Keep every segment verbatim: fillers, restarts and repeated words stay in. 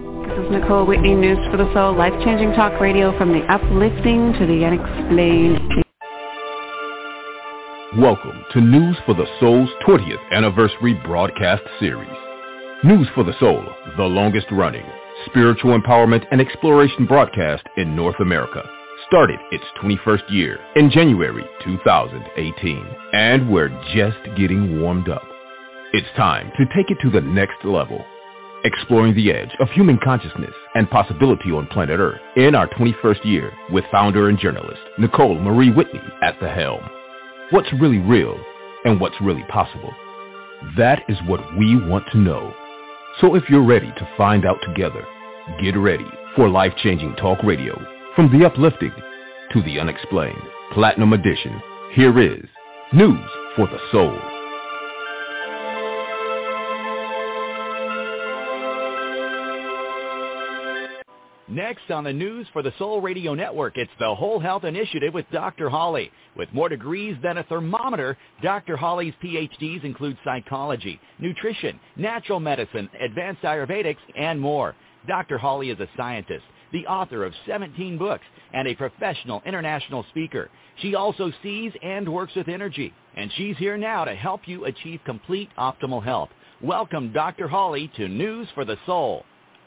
This is Nicole Whitney, News for the Soul, life-changing talk radio from the uplifting to the unexplained. Welcome to News for the Soul's twentieth anniversary broadcast series. News for the Soul, the longest running spiritual empowerment and exploration broadcast in North America, started its twenty-first year in January two thousand eighteen, and we're just getting warmed up. It's time to take it to the next level, exploring the edge of human consciousness and possibility on planet Earth in our twenty-first year with founder and journalist Nicole Marie Whitney at the helm. What's really real and what's really possible? That is what we want to know. So if you're ready to find out together, get ready for life-changing talk radio from the uplifting to the unexplained. Platinum Edition. Here is News for the Soul. Next on the News for the Soul Radio Network, it's the Whole Health Initiative with Doctor Holly. With more degrees than a thermometer, Doctor Holly's P H Ds include psychology, nutrition, natural medicine, advanced Ayurvedics, and more. Doctor Holly is a scientist, the author of seventeen books, and a professional international speaker. She also sees and works with energy, and she's here now to help you achieve complete optimal health. Welcome, Doctor Holly, to News for the Soul.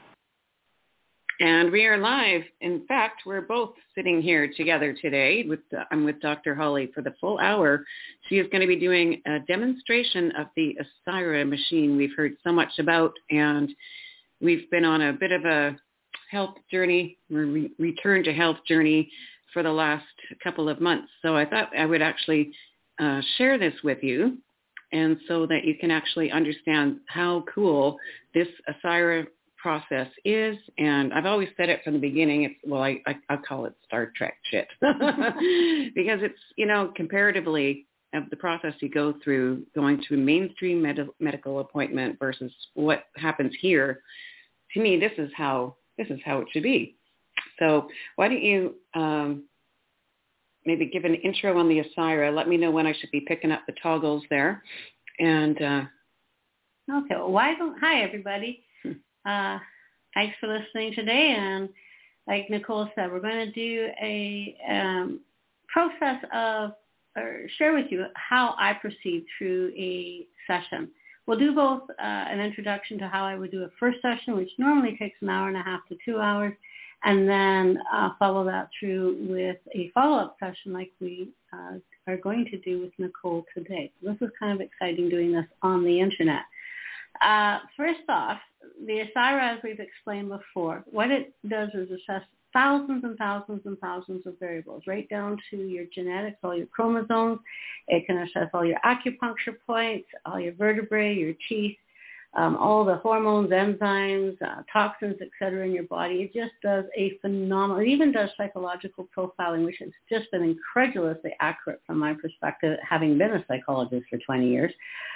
And we are live. In fact, we're both sitting here together today. With uh, I'm with Doctor Holly for the full hour. She is going to be doing a demonstration of the Asaira machine we've heard so much about, and we've been on a bit of a health journey, re- return to health journey for the last couple of months. So I thought I would actually uh, share this with you, and so that you can actually understand how cool this Asaira process is. And I've always said it from the beginning. It's, well, I, I, I call it Star Trek shit because it's, you know, comparatively of the process you go through going to a mainstream med- medical appointment versus what happens here. To me, this is how, this is how it should be. So why don't you um, maybe give an intro on the Asaira? Let me know when I should be picking up the toggles there. And, uh, okay. Well, why don't, hi everybody. Uh, thanks for listening today, and like Nicole said, we're going to do a um, process of, or share with you how I proceed through a session. We'll do both uh, an introduction to how I would do a first session, which normally takes an hour and a half to two hours, and then uh, follow that through with a follow-up session like we uh, are going to do with Nicole today. This is kind of exciting doing this on the internet. Uh, first off, the Asaira, as we've explained before, what it does is assess thousands and thousands and thousands of variables, right down to your genetics, all your chromosomes. It can assess all your acupuncture points, all your vertebrae, your teeth, um, all the hormones, enzymes, uh, toxins, et cetera, in your body. It just does a phenomenal, it even does psychological profiling, which has just been incredulously accurate from my perspective, having been a psychologist for twenty years.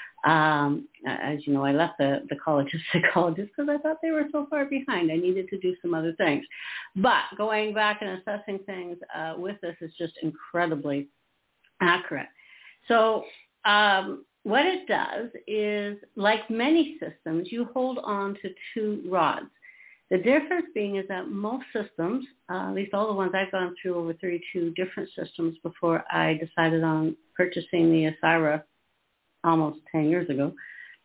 Um, as you know, I left the, the College of Psychologists because I thought they were so far behind. I needed to do some other things. But going back and assessing things uh, with this is just incredibly accurate. So um, what it does is, like many systems, you hold on to two rods. The difference being is that most systems, uh, at least all the ones I've gone through over thirty-two different systems before I decided on purchasing the Asaira almost ten years ago,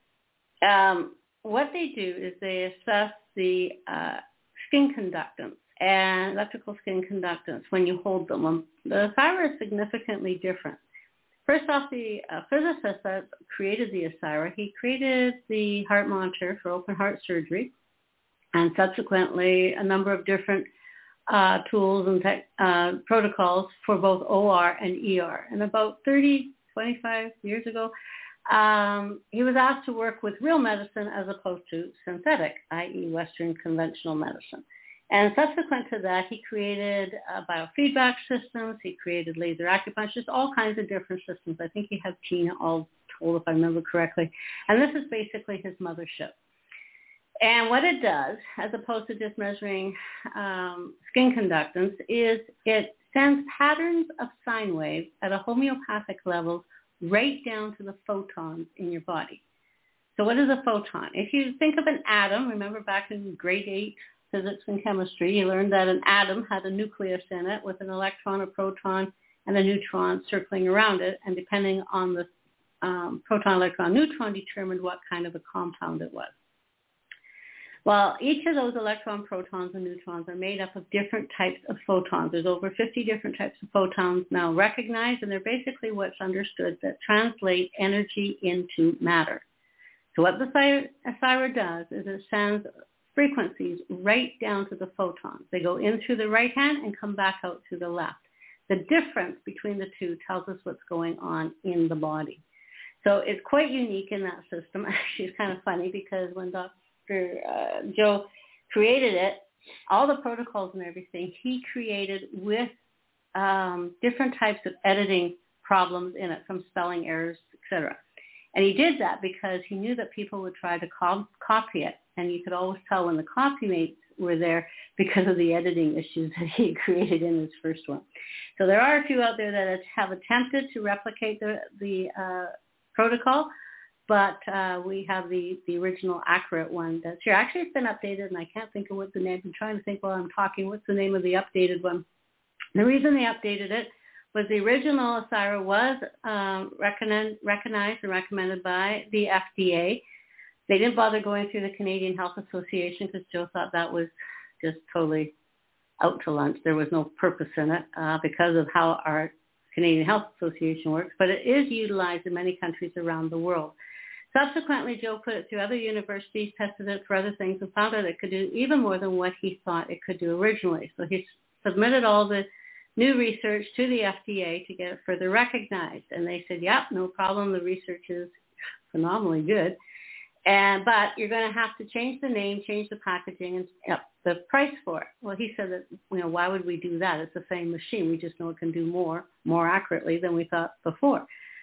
um, what they do is they assess the uh, skin conductance and electrical skin conductance when you hold them. Um, the Asaira is significantly different. First off, the uh, physicist that created the Asaira, he created the heart monitor for open heart surgery, and subsequently a number of different uh, tools and tech, uh, protocols for both O R and E R. And about thirty, twenty-five years ago, Um, he was asked to work with real medicine as opposed to synthetic, that is. Western conventional medicine. And subsequent to that, he created uh, biofeedback systems. He created laser acupuncture, just all kinds of different systems. I think he had Tina all told, if I remember correctly. And this is basically his mothership. And what it does, as opposed to just measuring um, skin conductance, is it sends patterns of sine waves at a homeopathic level right down to the photons in your body. So what is a photon? If you think of an atom, remember back in grade eight physics and chemistry, you learned that an atom had a nucleus in it with an electron, a proton, and a neutron circling around it. And depending on the um, proton, electron, neutron determined what kind of a compound it was. Well, each of those electron, protons, and neutrons are made up of different types of photons. There's over fifty different types of photons now recognized, and they're basically what's understood that translate energy into matter. So what the Asira does is it sends frequencies right down to the photons. They go in through the right hand and come back out to the left. The difference between the two tells us what's going on in the body. So it's quite unique in that system. Actually, it's kind of funny because when Doctor Uh, Joe created it, all the protocols and everything, he created with um, different types of editing problems in it, from spelling errors, et cetera. And he did that because he knew that people would try to co- copy it, and you could always tell when the copy mates were there because of the editing issues that he created in his first one. So there are a few out there that have attempted to replicate the, the uh, protocol, but uh, we have the, the original accurate one that's here. Actually, it's been updated, and I can't think of what the name. I'm trying to think while I'm talking. What's the name of the updated one? The reason they updated it was the original Asira was um, recommend, recognized and recommended by the F D A. They didn't bother going through the Canadian Health Association because Joe thought that was just totally out to lunch. There was no purpose in it uh, because of how our Canadian Health Association works, but it is utilized in many countries around the world. Subsequently, Joe put it through other universities, tested it for other things, and found out it could do even more than what he thought it could do originally. So he submitted all the new research to the F D A to get it further recognized. And they said, yep, no problem. The research is phenomenally good. And but you're going to have to change the name, change the packaging, and up the price for it. Well, he said that, you know, why would we do that? It's the same machine. We just know it can do more, more accurately than we thought before.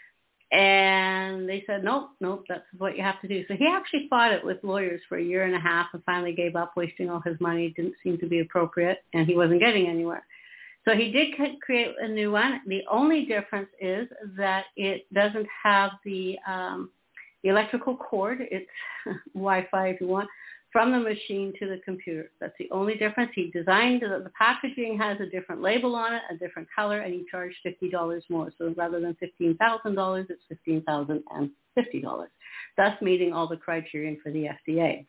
And they said, nope, nope, that's what you have to do. So he actually fought it with lawyers for a year and a half and finally gave up, wasting all his money. It didn't seem to be appropriate, and he wasn't getting anywhere. So he did create a new one. The only difference is that it doesn't have the, um, the electrical cord. It's Wi-Fi, if you want, from the machine to the computer. That's the only difference. He designed the, the packaging has a different label on it, a different color, and he charged fifty dollars more. So rather than fifteen thousand dollars, it's fifteen thousand fifty dollars, thus meeting all the criterion for the F D A.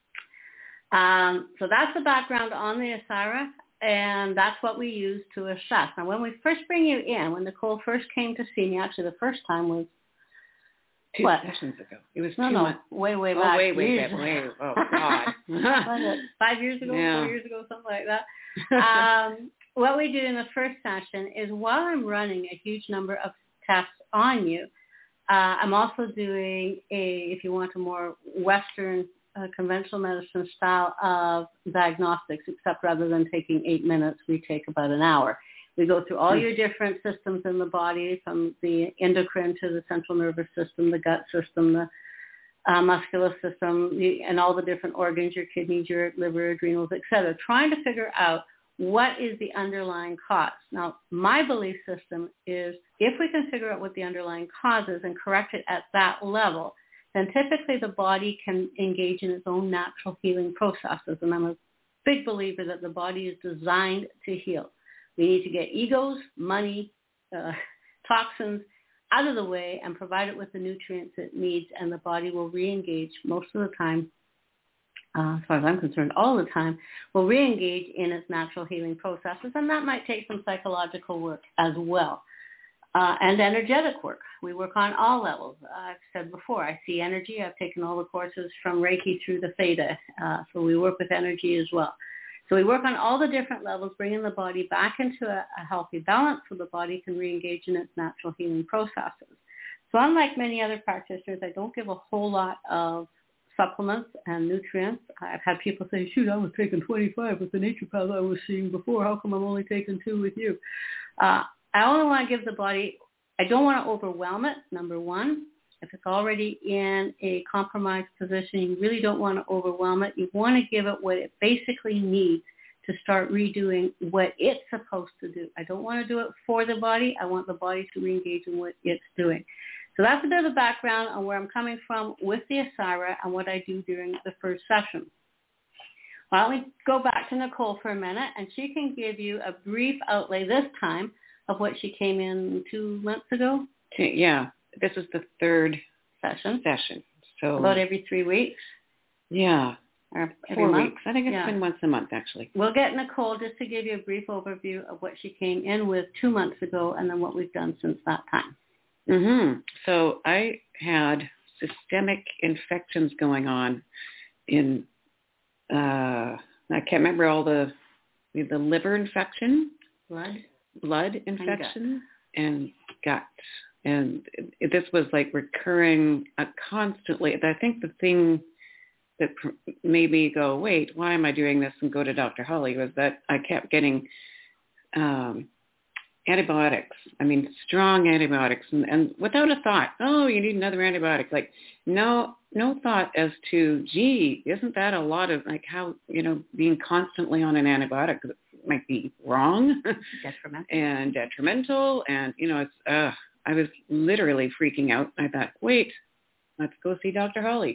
Um, so that's the background on the Asira, and that's what we use to assess. Now, when we first bring you in, when Nicole first came to see me, actually the first time was Two what? sessions ago. It was no, two no, months. way, way Oh, back. way, way years back. Way, oh, God. Was it five years ago, Yeah. four years ago, something like that? Um, what we do in the first session is while I'm running a huge number of tests on you, uh, I'm also doing a, if you want a more Western uh, conventional medicine style of diagnostics, except rather than taking eight minutes, we take about an hour. We go through all your different systems in the body, from the endocrine to the central nervous system, the gut system, the uh, muscular system, the, and all the different organs, your kidneys, your liver, adrenals, et cetera, trying to figure out what is the underlying cause. Now, my belief system is if we can figure out what the underlying cause is and correct it at that level, then typically the body can engage in its own natural healing processes. And I'm a big believer that the body is designed to heal. We need to get egos, money, uh, toxins out of the way and provide it with the nutrients it needs, and the body will re-engage most of the time, uh, as far as I'm concerned, all the time, will re-engage in its natural healing processes, and that might take some psychological work as well, uh, and energetic work. We work on all levels. I've said before, I see energy. I've taken all the courses from Reiki through the Theta, uh, so we work with energy as well. So we work on all the different levels, bringing the body back into a, a healthy balance so the body can re-engage in its natural healing processes. So unlike many other practitioners, I don't give a whole lot of supplements and nutrients. I've had people say, shoot, I was taking twenty-five with the naturopath I was seeing before. How come I'm only taking two with you? Uh, I only want to give the body, I don't want to overwhelm it, number one. If it's already in a compromised position, you really don't want to overwhelm it. You want to give it what it basically needs to start redoing what it's supposed to do. I don't want to do it for the body. I want the body to re-engage in what it's doing. So that's a bit of the background on where I'm coming from with the Asira and what I do during the first session. Why don't we go back to Nicole for a minute, and she can give you a brief outlay this time of what she came in two months ago. Yeah, this is the third session. Session. So about every three weeks. Yeah. Or every Four month. weeks. I think it's yeah. been once a month, actually. We'll get Nicole just to give you a brief overview of what she came in with two months ago and then what we've done since that time. Mm-hmm. So I had systemic infections going on in, uh, I can't remember all the, the liver infection. Blood. Blood infection and gut. And it, this was like recurring uh, constantly. I think the thing that pr- made me go, wait, why am I doing this and go to Doctor Holly was that I kept getting um, antibiotics. I mean, strong antibiotics and, and without a thought, oh, you need another antibiotic. Like no, no thought as to, gee, isn't that a lot of like how, you know, being constantly on an antibiotic might be wrong detrimental. and detrimental. And, you know, it's, uh, I was literally freaking out. I thought, wait, let's go see Doctor Holly.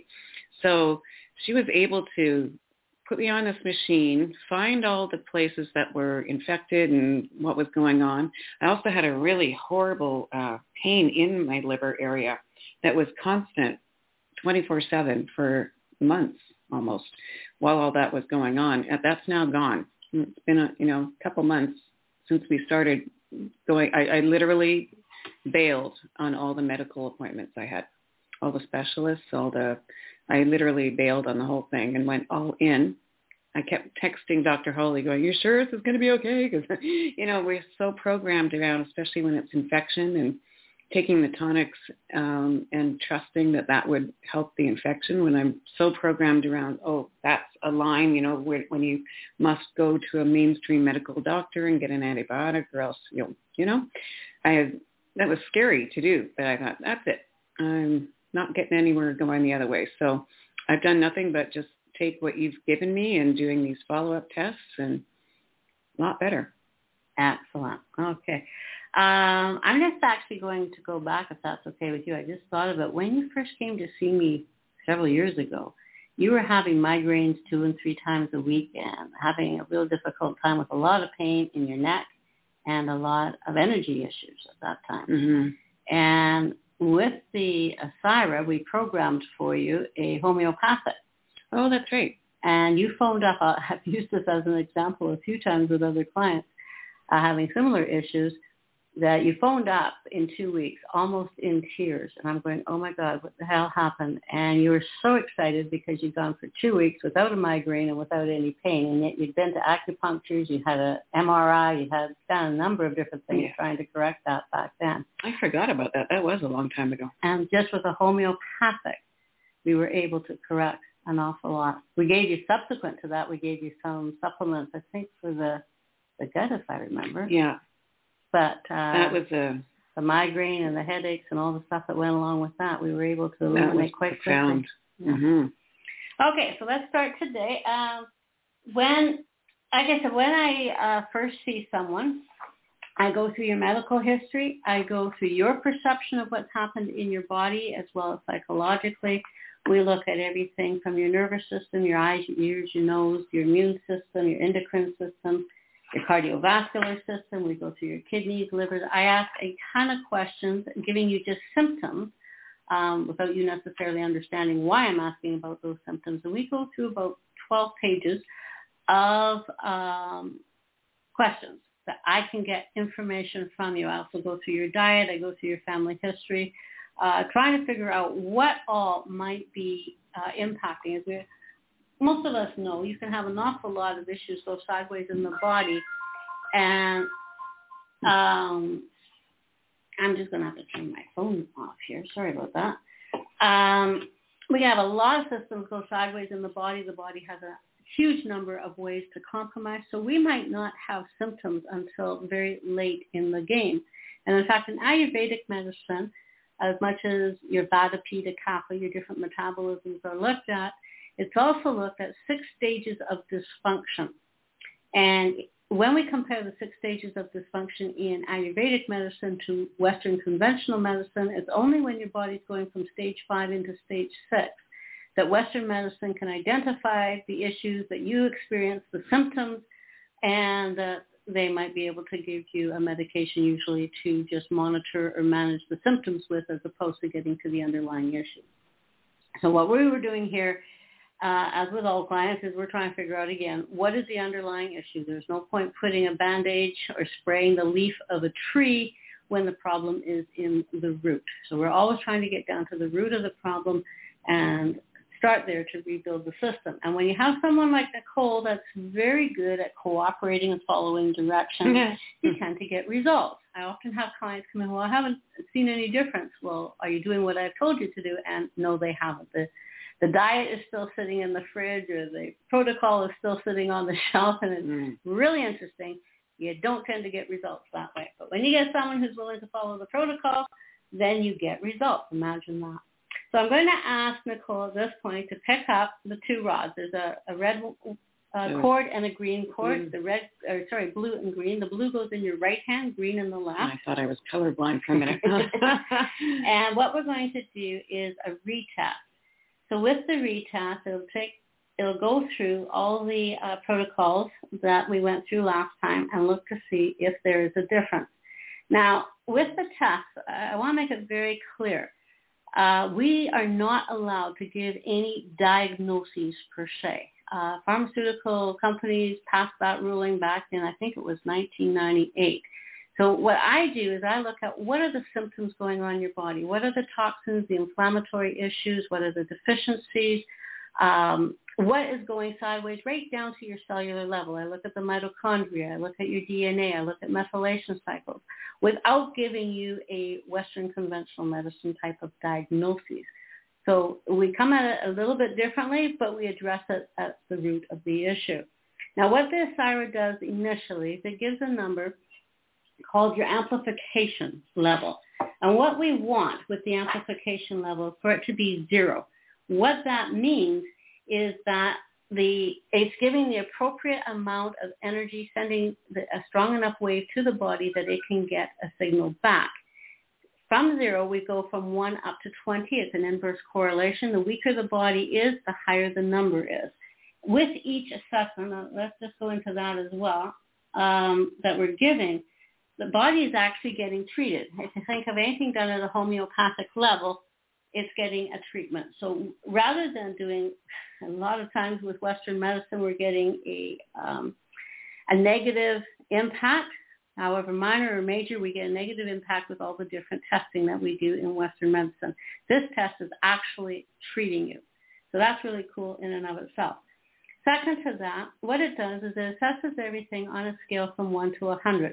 So she was able to put me on this machine, find all the places that were infected and what was going on. I also had a really horrible uh, pain in my liver area that was constant twenty-four seven for months almost while all that was going on. And that's now gone. It's been a you know couple months since we started going. I, I literally bailed on all the medical appointments I had, all the specialists, all the, I literally bailed on the whole thing and went all in. I kept texting Doctor Holly going, you sure this is going to be okay? Because, you know, we're so programmed around, especially when it's infection and taking the tonics um, and trusting that that would help the infection when I'm so programmed around, oh, that's a line, you know, when, when you must go to a mainstream medical doctor and get an antibiotic or else, you know, you know, I had, that was scary to do, but I thought, that's it. I'm not getting anywhere going the other way. So I've done nothing but just take what you've given me and doing these follow-up tests and a lot better. Excellent. Okay. Um, I'm just actually going to go back, if that's okay with you. I just thought of it. When you first came to see me several years ago, you were having migraines two and three times a week and having a real difficult time with a lot of pain in your neck and a lot of energy issues at that time. Mm-hmm. And with the Asira, we programmed for you a homeopathic. Oh, that's right. And you phoned up. I've used this as an example a few times with other clients uh, having similar issues, that you phoned up in two weeks, almost in tears. And I'm going, oh, my God, what the hell happened? And you were so excited because you'd gone for two weeks without a migraine and without any pain. And yet you'd been to acupunctures, you had an M R I, you had done a number of different things yeah. trying to correct that back then. I forgot about that. That was a long time ago. And just with a homeopathic, we were able to correct an awful lot. We gave you, subsequent to that, we gave you some supplements, I think, for the, the gut, if I remember. Yeah. But uh, that was a, the migraine and the headaches and all the stuff that went along with that, we were able to eliminate quite profound. quickly. Yeah. Mm-hmm. Okay, so let's start today. Um, when, like I said, when I uh, first see someone, I go through your medical history. I go through your perception of what's happened in your body as well as psychologically. We look at everything from your nervous system, your eyes, your ears, your nose, your immune system, your endocrine system, your cardiovascular system. We go through your kidneys, livers. I ask a ton of questions, giving you just symptoms um, without you necessarily understanding why I'm asking about those symptoms. And we go through about twelve pages of um, questions that I can get information from you. I also go through your diet. I go through your family history, uh, trying to figure out what all might be uh, impacting. As we Most of us know you can have an awful lot of issues go sideways in the body. And um, I'm just going to have to turn my phone off here. Sorry about that. Um, we have a lot of systems go sideways in the body. The body has a huge number of ways to compromise. So we might not have symptoms until very late in the game. And in fact, in Ayurvedic medicine, as much as your Vata, Pitta, Kapha, your different metabolisms are looked at, it's also looked at six stages of dysfunction. And when we compare the six stages of dysfunction in Ayurvedic medicine to Western conventional medicine, it's only when your body's going from stage five into stage six that Western medicine can identify the issues that you experience, the symptoms, and uh, they might be able to give you a medication usually to just monitor or manage the symptoms with, as opposed to getting to the underlying issue. So what we were doing here, uh, as with all clients, is we're trying to figure out, again, what is the underlying issue? There's no point putting a bandage or spraying the leaf of a tree when the problem is in the root. So we're always trying to get down to the root of the problem and start there to rebuild the system. And when you have someone like Nicole that's very good at cooperating and following directions, yes. you tend to get results. I often have clients come in, well, I haven't seen any difference. Well, are you doing what I've told you to do? And no, they haven't. The, the diet is still sitting in the fridge, or the protocol is still sitting on the shelf, and it's mm. really interesting. You don't tend to get results that way. But when you get someone who's willing to follow the protocol, then you get results. Imagine that. So I'm going to ask Nicole at this point to pick up the two rods. There's a, a red uh, cord and a green cord. Mm. The red, or sorry, blue and green. The blue goes in your right hand, green in the left. I thought I was colorblind for a minute. And what we're going to do is a retest. So with the retest, it'll take, it'll go through all the uh, protocols that we went through last time and look to see if there is a difference. Now, with the test, I want to make it very clear. Uh, we are not allowed to give any diagnoses per se. Uh, pharmaceutical companies passed that ruling back in, I think it was nineteen ninety-eight. So what I do is I look at what are the symptoms going on in your body? What are the toxins, the inflammatory issues? What are the deficiencies? Um, what is going sideways right down to your cellular level? I look at the mitochondria. I look at your D N A. I look at methylation cycles without giving you a Western conventional medicine type of diagnosis. So we come at it a little bit differently, but we address it at the root of the issue. Now, what the Asaira does initially is it gives a number called your amplification level. And what we want with the amplification level is for it to be zero. What that means is that the it's giving the appropriate amount of energy, sending the, a strong enough wave to the body that it can get a signal back. From zero, we go from one up to twenty. It's an inverse correlation. The weaker the body is, the higher the number is. With each assessment, uh, let's just go into that as well, um, that we're giving, the body is actually getting treated. If you think of anything done at a homeopathic level, it's getting a treatment. So rather than doing, a lot of times with Western medicine, we're getting a um, a negative impact. However minor or major, we get a negative impact with all the different testing that we do in Western medicine. This test is actually treating you. So that's really cool in and of itself. Second to that, what it does is it assesses everything on a scale from one to one hundred.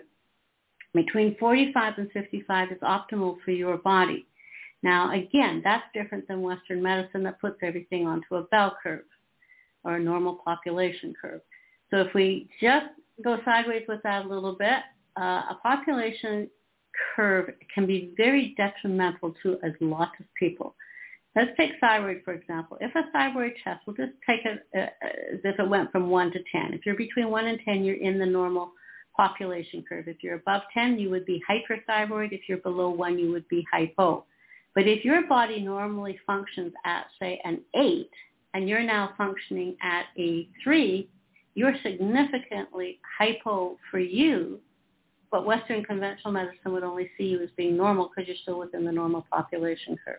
Between forty-five and fifty-five is optimal for your body. Now, again, that's different than Western medicine that puts everything onto a bell curve or a normal population curve. So if we just go sideways with that a little bit, uh, a population curve can be very detrimental to a lot of people. Let's take thyroid, for example. If a thyroid test, we'll just take it uh, as if it went from one to ten. If you're between one and ten, you're in the normal population curve. If you're above ten, you would be hyperthyroid. If you're below one, you would be hypo. But if your body normally functions at, say, an eight, and you're now functioning at a three, you're significantly hypo for you, but Western conventional medicine would only see you as being normal because you're still within the normal population curve.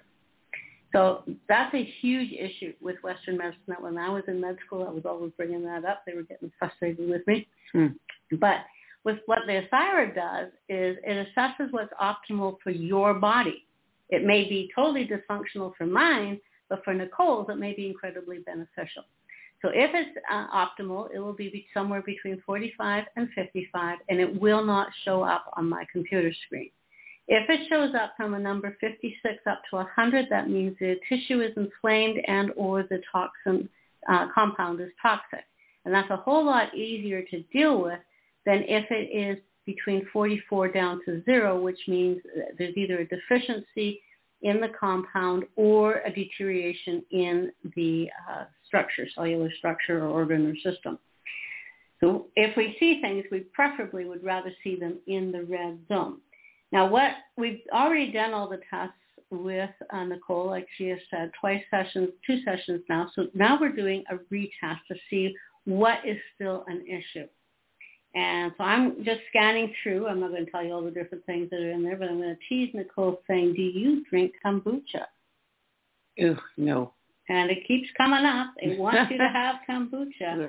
So that's a huge issue with Western medicine. That when I was in med school, I was always bringing that up. They were getting frustrated with me. Hmm. But with what the Asaira does is it assesses what's optimal for your body. It may be totally dysfunctional for mine, but for Nicole's, it may be incredibly beneficial. So if it's uh, optimal, it will be somewhere between forty-five and fifty-five, and it will not show up on my computer screen. If it shows up from a number fifty-six up to one hundred, that means the tissue is inflamed and or the toxin uh, compound is toxic. And that's a whole lot easier to deal with than if it is between forty-four down to zero, which means there's either a deficiency in the compound or a deterioration in the uh, structure, cellular structure or organ or system. So if we see things, we preferably would rather see them in the red zone. Now, what we've already done all the tests with uh, Nicole, like she has said, twice sessions, two sessions now. So now we're doing a retest to see what is still an issue. And so I'm just scanning through. I'm not going to tell you all the different things that are in there, but I'm going to tease Nicole saying, do you drink kombucha? Ew, no. And it keeps coming up. They want you to have kombucha.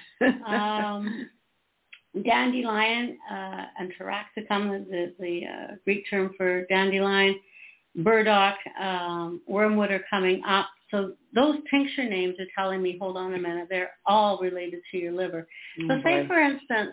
um, dandelion uh, and taraxacum, the, the uh, Greek term for dandelion, burdock, um, wormwood are coming up. So those tincture names are telling me, hold on a minute, they're all related to your liver. Oh, so say, boy. For instance,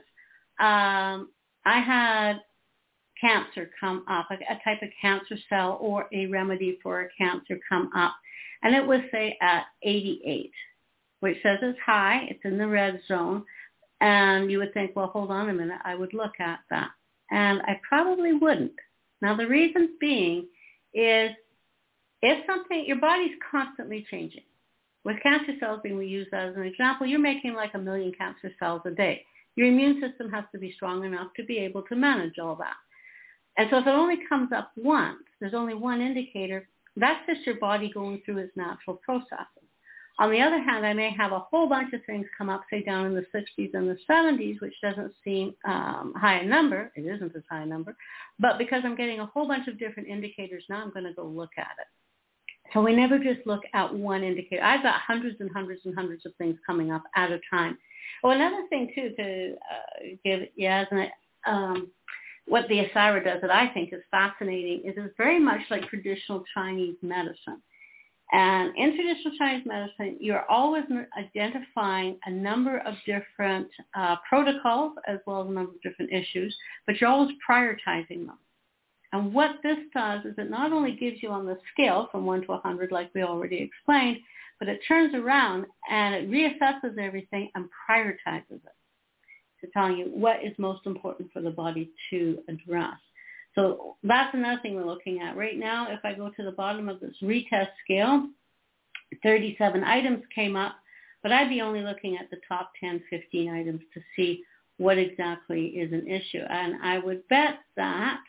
um, I had cancer come up, a, a type of cancer cell or a remedy for a cancer come up. And it was, say, at eighty-eight, which says it's high. It's in the red zone. And you would think, well, hold on a minute. I would look at that. And I probably wouldn't. Now, the reason being is if something, your body's constantly changing. With cancer cells being we use that as an example, you're making like a million cancer cells a day. Your immune system has to be strong enough to be able to manage all that. And so if it only comes up once, there's only one indicator, that's just your body going through its natural processes. On the other hand, I may have a whole bunch of things come up, say down in the sixties and the seventies, which doesn't seem um, high in number. It isn't as high a number. But because I'm getting a whole bunch of different indicators now, I'm going to go look at it. So we never just look at one indicator. I've got hundreds and hundreds and hundreds of things coming up at a time. Oh, another thing, too, to uh, give Yasna, um, what the Asira does that I think is fascinating is it's very much like traditional Chinese medicine. And in traditional Chinese medicine, you're always identifying a number of different uh, protocols as well as a number of different issues, but you're always prioritizing them. And what this does is it not only gives you on the scale from one to one hundred, like we already explained, but it turns around and it reassesses everything and prioritizes it to tell you what is most important for the body to address. So that's another thing we're looking at. Right now, if I go to the bottom of this retest scale, thirty-seven items came up, but I'd be only looking at the top ten, fifteen items to see what exactly is an issue. And I would bet that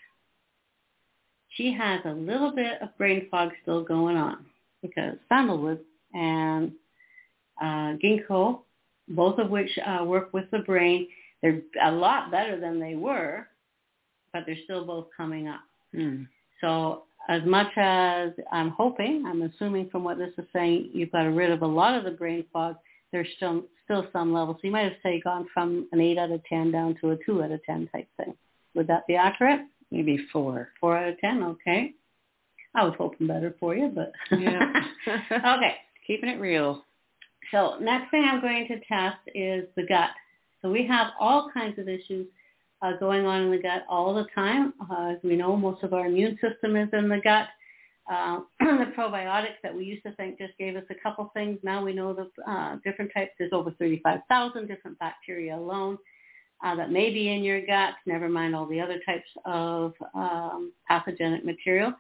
she has a little bit of brain fog still going on because sandalwood and uh, ginkgo, both of which uh, work with the brain, they're a lot better than they were, but they're still both coming up. Mm. So as much as I'm hoping, I'm assuming from what this is saying, you've got rid of a lot of the brain fog, there's still still some level. So you might have, say, gone from an eight out of ten down to a two out of ten type thing. Would that be accurate? Maybe four. Four out of ten, okay. I was hoping better for you, but... yeah. Okay. Keeping it real. So next thing I'm going to test is the gut. So we have all kinds of issues uh, going on in the gut all the time. Uh, as we know, most of our immune system is in the gut. Uh, the probiotics that we used to think just gave us a couple things. Now we know the uh, different types. There's over thirty-five thousand different bacteria alone. Uh, that may be in your gut, never mind all the other types of um, pathogenic material.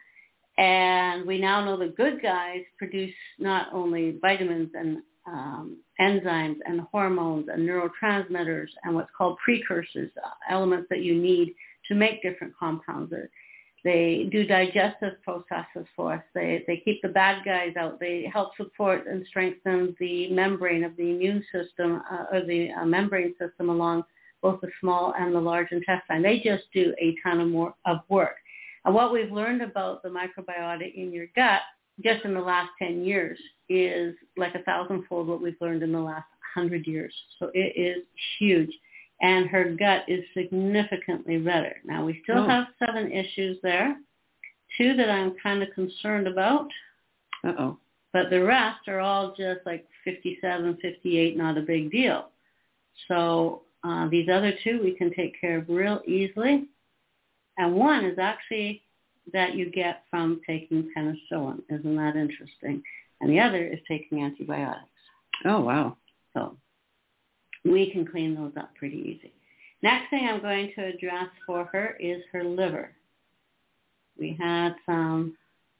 And we now know the good guys produce not only vitamins and um, enzymes and hormones and neurotransmitters and what's called precursors, uh, elements that you need to make different compounds. They do digestive processes for us. They, they keep the bad guys out. They help support and strengthen the membrane of the immune system uh, or the uh, membrane system along both the small and the large intestine. They just do a ton of more of work. And what we've learned about the microbiota in your gut just in the last ten years is like a thousandfold what we've learned in the last hundred years. So it is huge. And her gut is significantly better. Now, we still oh. have seven issues there, two that I'm kind of concerned about. Uh-oh. But the rest are all just like fifty-seven, fifty-eight, not a big deal. So uh, these other two we can take care of real easily. And one is actually that you get from taking penicillin. Isn't that interesting? And the other is taking antibiotics. Oh, wow. So we can clean those up pretty easy. Next thing I'm going to address for her is her liver. We had some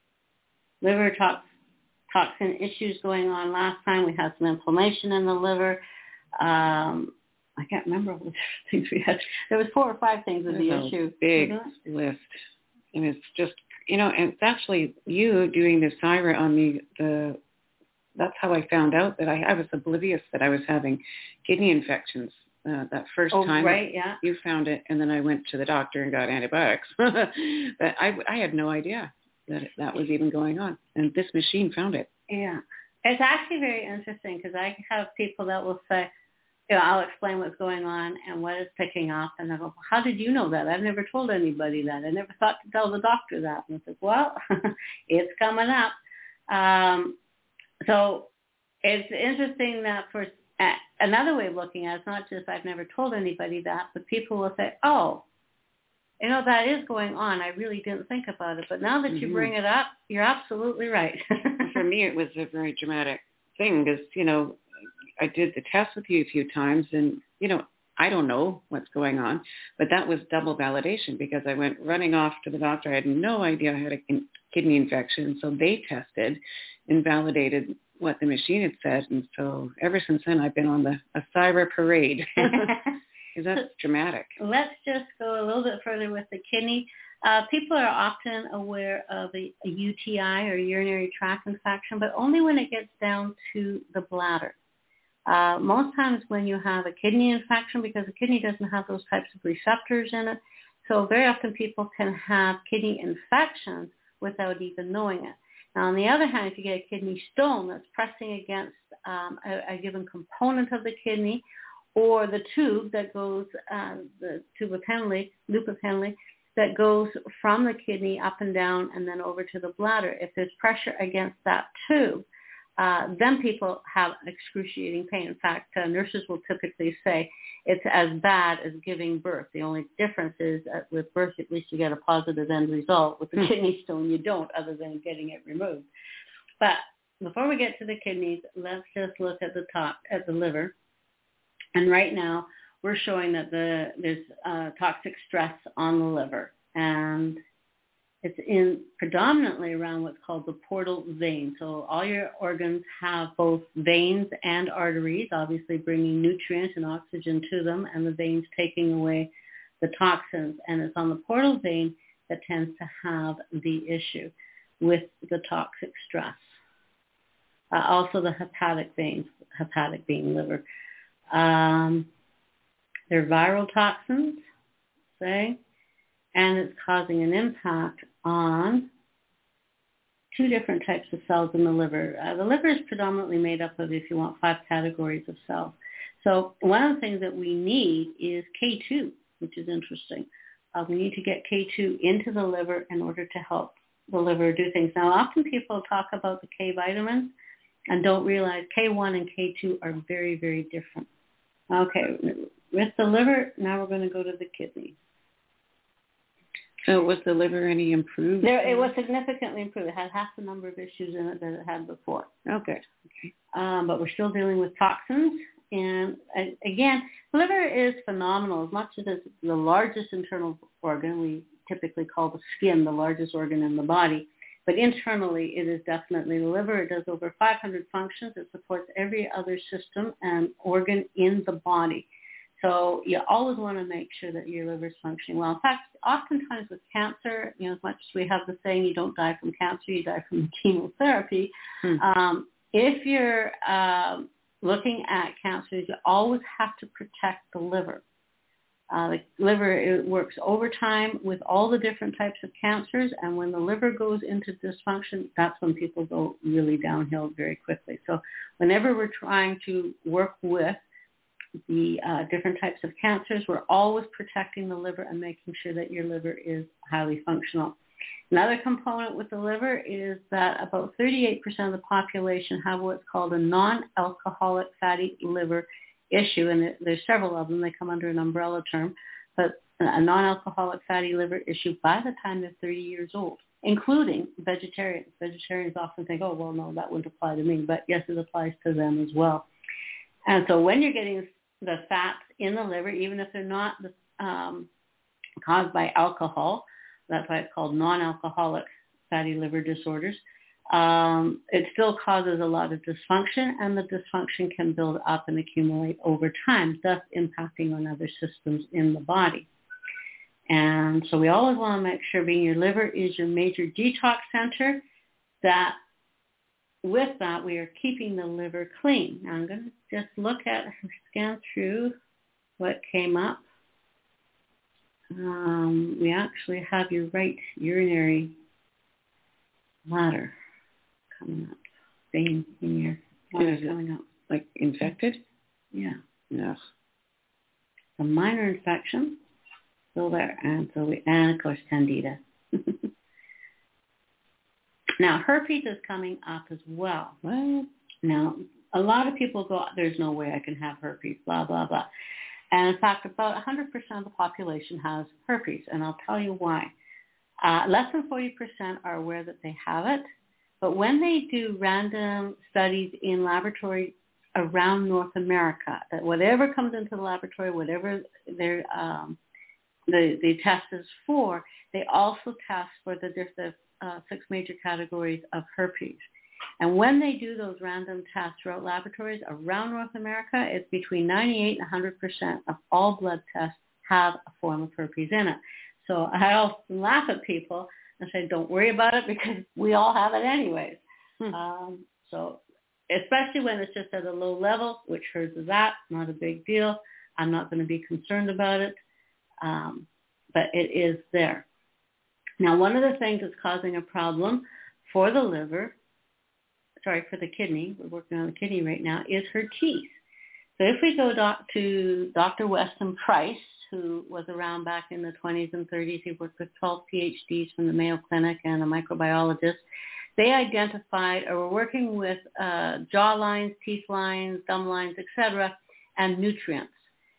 liver tox- toxin issues going on last time. We had some inflammation in the liver. Um, I can't remember all the things we had. There was four or five things of the issue. Big list. And it's just, you know, and it's actually you doing the Syra on me. The that's how I found out that I, I was oblivious that I was having kidney infections. Uh, that first oh, time right, yeah. you found it, and then I went to the doctor and got antibiotics. But I, I had no idea that that was even going on. And this machine found it. Yeah. It's actually very interesting because I have people that will say, you know, I'll explain what's going on and what it's picking up. And I go, well, how did you know that? I've never told anybody that. I never thought to tell the doctor that. And I said, well, it's coming up. Um, so it's interesting that for uh, another way of looking at it, it's not just I've never told anybody that, but people will say, oh, you know, that is going on. I really didn't think about it. But now that mm-hmm. you bring it up, you're absolutely right. For me, it was a very dramatic thing because, you know, I did the test with you a few times and, you know, I don't know what's going on, but that was double validation because I went running off to the doctor. I had no idea I had a kidney infection. So they tested and validated what the machine had said. And so ever since then, I've been on the a Syra parade. Because that's dramatic. Let's just go a little bit further with the kidney. Uh, people are often aware of a, a U T I or urinary tract infection, but only when it gets down to the bladder. Uh, most times when you have a kidney infection, because the kidney doesn't have those types of receptors in it, so very often people can have kidney infections without even knowing it. Now, on the other hand, if you get a kidney stone that's pressing against um, a, a given component of the kidney, or the tube that goes, uh, the tube of Henle, loop of Henle, that goes from the kidney up and down and then over to the bladder. If there's pressure against that tube, uh, then people have excruciating pain. In fact, uh, nurses will typically say it's as bad as giving birth. The only difference is that with birth, at least you get a positive end result. With the kidney stone, you don't, other than getting it removed. But before we get to the kidneys, let's just look at the top, at the liver. And right now, we're showing that the there's uh, toxic stress on the liver, and it's in predominantly around what's called the portal vein. So all your organs have both veins and arteries, obviously bringing nutrients and oxygen to them, and the veins taking away the toxins. And it's on the portal vein that tends to have the issue with the toxic stress. Uh, also the hepatic veins, hepatic being liver. Um, they're viral toxins, say, and it's causing an impact on two different types of cells in the liver. Uh, the liver is predominantly made up of, if you want, five categories of cells. So one of the things that we need is K two, which is interesting. Uh, we need to get K two into the liver in order to help the liver do things. Now, often people talk about the K vitamins and don't realize K one and K two are very, very different. Okay, with the liver, now we're going to go to the kidney. So was the liver any improved? There, it was significantly improved. It had half the number of issues in it that it had before. Oh, good. Okay. Um, but we're still dealing with toxins. And uh, again, liver is phenomenal. As much as it's the largest internal organ, we typically call the skin the largest organ in the body. But internally, it is definitely the liver. It does over five hundred functions. It supports every other system and organ in the body. So you always want to make sure that your liver is functioning well. In fact, oftentimes with cancer, you know, as much as we have the saying, you don't die from cancer, you die from chemotherapy. Hmm. Um, if you're uh, looking at cancers, you always have to protect the liver. Uh, the liver, it works overtime with all the different types of cancers, and when the liver goes into dysfunction, that's when people go really downhill very quickly. So whenever we're trying to work with the uh, different types of cancers, we're always protecting the liver and making sure that your liver is highly functional. Another component with the liver is that about thirty-eight percent of the population have what's called a non-alcoholic fatty liver issue, and there's several of them. They come under an umbrella term, but a non-alcoholic fatty liver issue by the time they're thirty years old, including vegetarians. Vegetarians often think, oh, well, no, that wouldn't apply to me, but yes, it applies to them as well. And so when you're getting the fats in the liver, even if they're not um, caused by alcohol, that's why it's called non-alcoholic fatty liver disorders, um, it still causes a lot of dysfunction, and the dysfunction can build up and accumulate over time, thus impacting on other systems in the body. And so we always want to make sure, being your liver is your major detox center, that with that we are keeping the liver clean. Now I'm going to just look at, scan through what came up. Um, we actually have your right urinary bladder coming up, vein in your bladder coming up. Like infected? Yeah. No. A minor infection, still there, and so we, and of course candida. Now herpes is coming up as well. What? Now a lot of people go, there's no way I can have herpes, blah blah blah. And in fact, about one hundred percent of the population has herpes, and I'll tell you why. Uh, less than forty percent are aware that they have it, but when they do random studies in laboratories around North America, that whatever comes into the laboratory, whatever their um, the, the test is for, they also test for the, the uh, six major categories of herpes. And when they do those random tests throughout laboratories around North America, it's between ninety-eight and one hundred percent of all blood tests have a form of herpes in it. So I often laugh at people and say, don't worry about it because we all have it anyways. Hmm. Um, so especially when it's just at a low level, which hers is at, not a big deal. I'm not going to be concerned about it, um, but it is there. Now, one of the things that's causing a problem for the liver, sorry, for the kidney, we're working on the kidney right now, is her teeth. So if we go doc, to Doctor Weston Price, who was around back in the twenties and thirties, he worked with twelve P H Ds from the Mayo Clinic and a microbiologist. They identified, or were working with uh, jaw lines, teeth lines, gum lines, et cetera, and nutrients.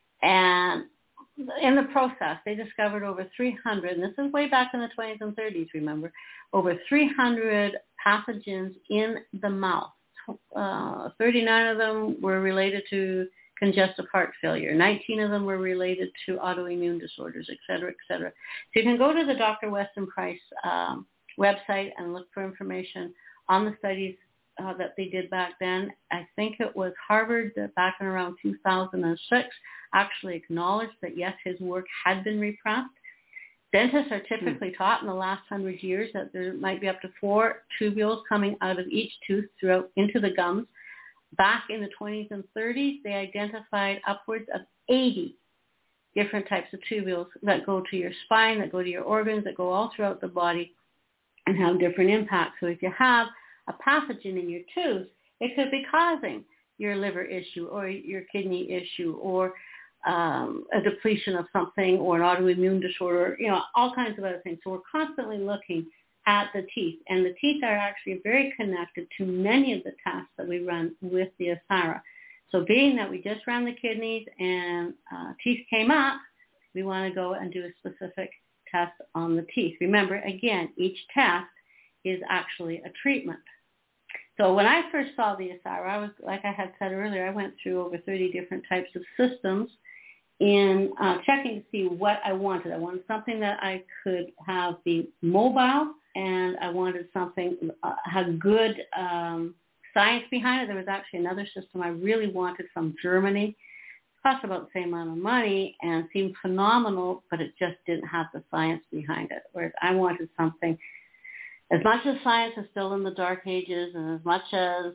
And in the process, they discovered over three hundred, and this is way back in the twenties and thirties, remember, over three hundred pathogens in the mouth. Uh, thirty-nine of them were related to congestive heart failure. nineteen of them were related to autoimmune disorders, et cetera, et cetera. So you can go to the Doctor Weston Price um, website and look for information on the studies uh, that they did back then. I think it was Harvard that back in around two thousand six actually acknowledged that, yes, his work had been repressed. Dentists are typically taught in the last hundred years that there might be up to four tubules coming out of each tooth throughout into the gums. Back in the twenties and thirties, they identified upwards of eighty different types of tubules that go to your spine, that go to your organs, that go all throughout the body and have different impacts. So if you have a pathogen in your tooth, it could be causing your liver issue or your kidney issue or um, a depletion of something or an autoimmune disorder, you know, all kinds of other things. So we're constantly looking at the teeth, and the teeth are actually very connected to many of the tests that we run with the Asira. So being that we just ran the kidneys and uh, teeth came up, we want to go and do a specific test on the teeth. Remember, again, each test is actually a treatment. So when I first saw the Asira, I was, like I had said earlier, I went through over thirty different types of systems in uh, checking to see what I wanted. I wanted something that I could have be mobile, and I wanted something uh, had good um, science behind it. There was actually another system I really wanted from Germany. It cost about the same amount of money and seemed phenomenal, but it just didn't have the science behind it. Whereas I wanted something, as much as science is still in the dark ages, and as much as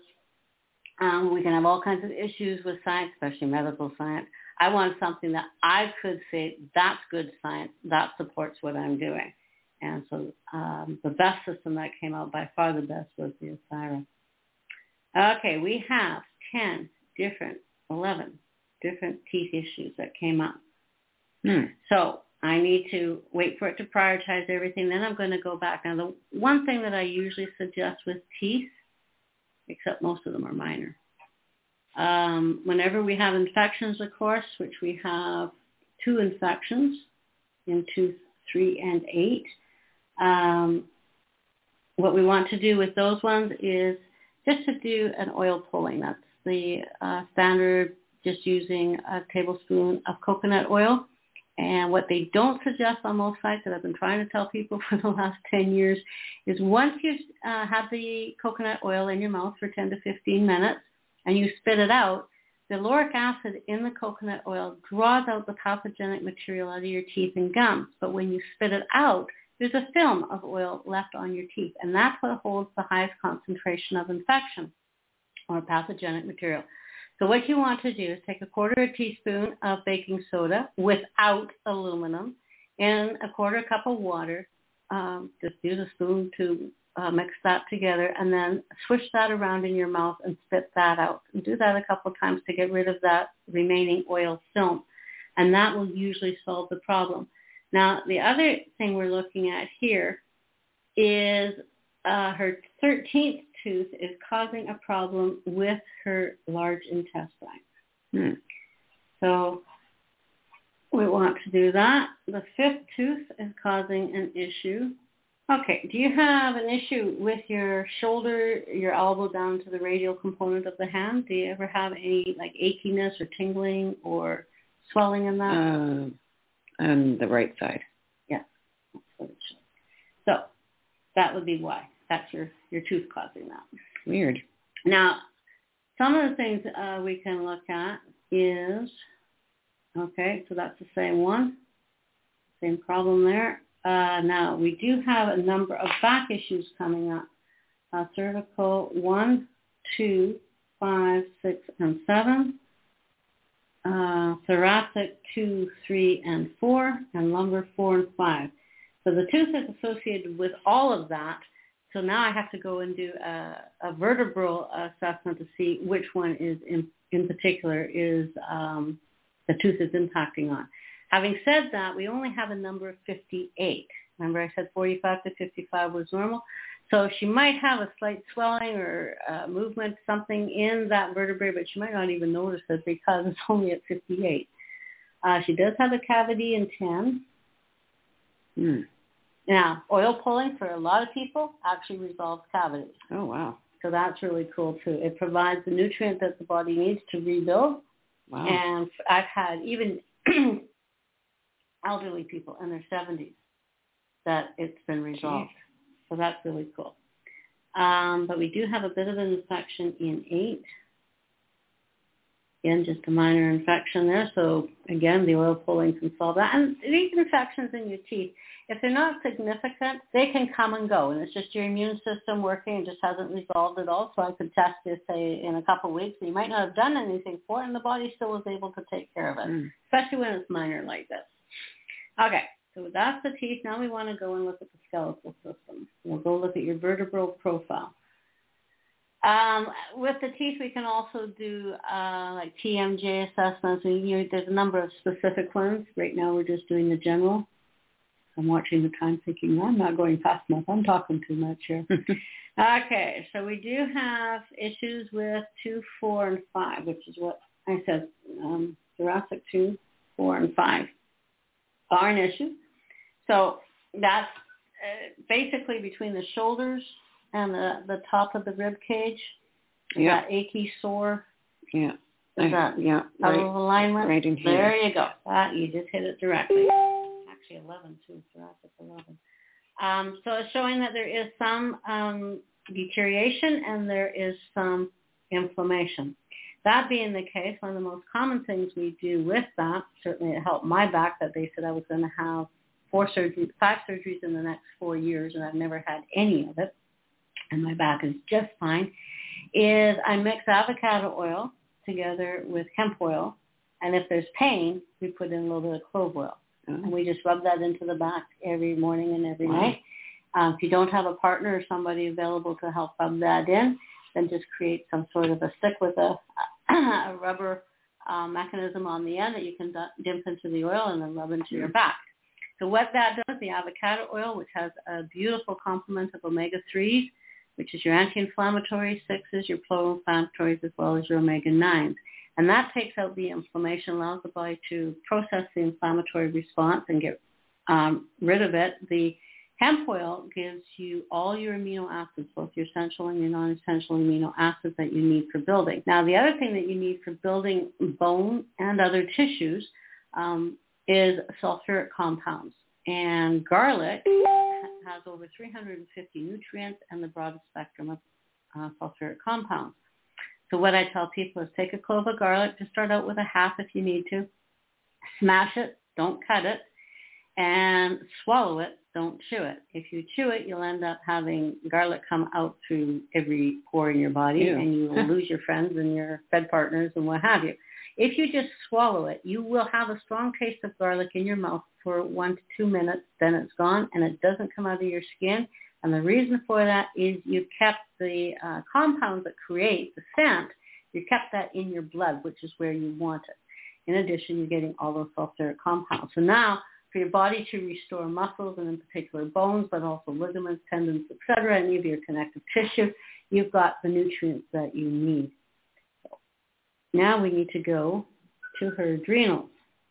um, we can have all kinds of issues with science, especially medical science, I want something that I could say, that's good science, that supports what I'm doing. And so um, the best system that came out, by far the best, was the Asira. Okay, we have ten different, eleven different teeth issues that came up. Hmm. So I need to wait for it to prioritize everything. Then I'm going to go back. Now, the one thing that I usually suggest with teeth, except most of them are minor, um, whenever we have infections, of course, which we have two infections in tooth three and eight, um, what we want to do with those ones is just to do an oil pulling. That's the uh, standard, just using a tablespoon of coconut oil And what they don't suggest on most sites that I've been trying to tell people for the last ten years is once you uh, have the coconut oil in your mouth for ten to fifteen minutes and you spit it out, the lauric acid in the coconut oil draws out the pathogenic material out of your teeth and gums. But when you spit it out, there's a film of oil left on your teeth, and that's what holds the highest concentration of infection or pathogenic material. So what you want to do is take a quarter a teaspoon of baking soda without aluminum and a quarter cup of water. Um, just use a spoon to uh, mix that together, and then swish that around in your mouth and spit that out. And do that a couple of times to get rid of that remaining oil film, and that will usually solve the problem. Now, the other thing we're looking at here is uh, her thirteenth tooth is causing a problem with her large intestine. Hmm. So we want to do that. The fifth tooth is causing an issue. Okay, do you have an issue with your shoulder, your elbow down to the radial component of the hand? Do you ever have any like achiness or tingling or swelling in that? Uh, on the right side. Yeah. So that would be why. That's your, your tooth causing that. Weird. Now, some of the things uh, we can look at is, okay, so that's the same one. Same problem there. Uh, now, we do have a number of back issues coming up. Uh, cervical one, two, five, six, and seven. Uh, thoracic two, three, and four, and lumbar four and five. So the tooth is associated with all of that. So now I have to go and do a, a vertebral assessment to see which one is in, in particular is um, the tooth is impacting on. Having said that, we only have a number of fifty-eight. Remember I said forty-five to fifty-five was normal. So she might have a slight swelling or uh, movement, something in that vertebrae, but she might not even notice it because it's only at fifty-eight. Uh, she does have a cavity in ten. Hmm. Now, oil pulling for a lot of people actually resolves cavities. Oh, wow. So that's really cool, too. It provides the nutrient that the body needs to rebuild. Wow. And I've had even elderly people in their seventies that it's been resolved. Jeez. So that's really cool. Um, but we do have a bit of an infection in eight. Again, just a minor infection there. So again, the oil pulling can solve that. And these infections in your teeth, if they're not significant, they can come and go. And it's just your immune system working and just hasn't resolved at all. So I could test this, say, in a couple of weeks. And you might not have done anything for it, and the body still was able to take care of it, mm. especially when it's minor like this. Okay, so that's the teeth. Now we want to go and look at the skeletal system. We'll go look at your vertebral profile. Um, with the teeth, we can also do uh, like T M J assessments. We, you know, there's a number of specific ones. Right now we're just doing the general. I'm watching the time thinking, well, I'm not going fast enough. I'm talking too much here. Okay, so we do have issues with two, four, and five, which is what I said. Um, thoracic two, four, and five are an issue. So that's uh, basically between the shoulders and the, the top of the rib cage. Is yeah. that achy, sore? Yeah. Is that yeah. out Right, of alignment? Right in here. There you go. That, you just hit it directly. Actually, eleven too. Thoracic eleven. Um, so it's showing that there is some um, deterioration and there is some inflammation. That being the case, one of the most common things we do with that, certainly it helped my back that they said I was going to have four surgeries, five surgeries in the next four years, and I've never had any of it, and my back is just fine, is I mix avocado oil together with hemp oil, and if there's pain, we put in a little bit of clove oil. Mm-hmm. And we just rub that into the back every morning and every wow. night. Um, if you don't have a partner or somebody available to help rub that in, then just create some sort of a stick with a, a rubber uh, mechanism on the end that you can dip into the oil and then rub into mm-hmm. your back. So what that does, the avocado oil, which has a beautiful complement of omega threes, which is your anti-inflammatory sixes, your pro-inflammatories, as well as your omega nines. And that takes out the inflammation, allows the body to process the inflammatory response and get um, rid of it. The hemp oil gives you all your amino acids, both your essential and your non-essential amino acids that you need for building. Now, the other thing that you need for building bone and other tissues um, is sulfuric compounds. And garlic has over three hundred fifty nutrients and the broadest spectrum of uh, sulfuric compounds. So what I tell people is take a clove of garlic, just start out with a half if you need to, smash it, don't cut it, and swallow it, don't chew it. If you chew it, you'll end up having garlic come out through every pore in your body, Ew. And you will lose your friends and your bed partners and what have you. If you just swallow it, you will have a strong taste of garlic in your mouth for one to two minutes, then it's gone, and it doesn't come out of your skin. And the reason for that is you kept the uh, compounds that create the scent, you kept that in your blood, which is where you want it. In addition, you're getting all those sulfuric compounds. So now, for your body to restore muscles, and in particular bones, but also ligaments, tendons, et cetera, any of your connective tissue, you've got the nutrients that you need. Now we need to go to her adrenals.